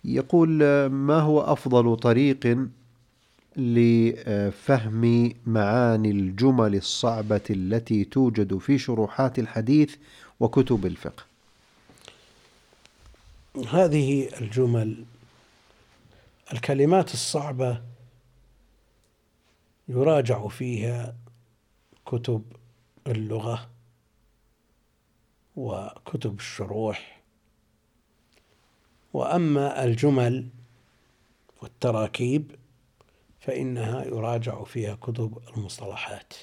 يقول: ما هو أفضل طريق لفهم معاني الجمل الصعبة التي توجد في شروحات الحديث وكتب الفقه؟ هذه الجمل، الكلمات الصعبة يراجع فيها كتب اللغة وكتب الشروح، وأما الجمل والتراكيب فإنها يراجع فيها كتب المصطلحات،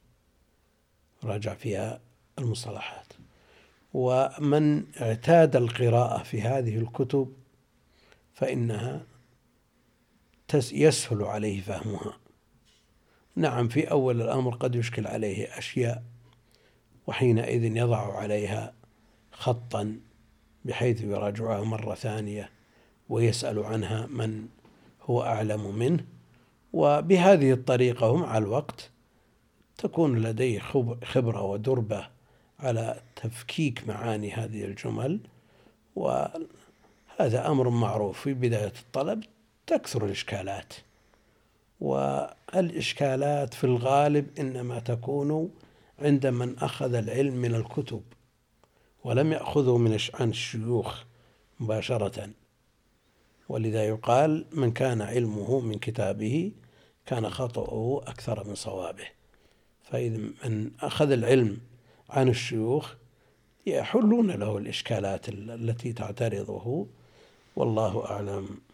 ومن اعتاد القراءة في هذه الكتب فإنها يسهل عليه فهمها. نعم، في أول الأمر قد يشكل عليه أشياء، وحينئذ يضع عليها خطا بحيث يراجعها مرة ثانية ويسأل عنها من هو أعلم منه، وبهذه الطريقة ومع الوقت تكون لديه خبرة ودربة على تفكيك معاني هذه الجمل. وهذا أمر معروف، في بداية الطلب تكثر الإشكالات، والإشكالات في الغالب إنما تكون عند من أخذ العلم من الكتب ولم يأخذه عن الشيوخ مباشرة، ولذا يقال: من كان علمه من كتابه كان خطأه أكثر من صوابه. فإذا من أخذ العلم عن الشيوخ يحلون له الإشكالات التي تعترضه، والله أعلم.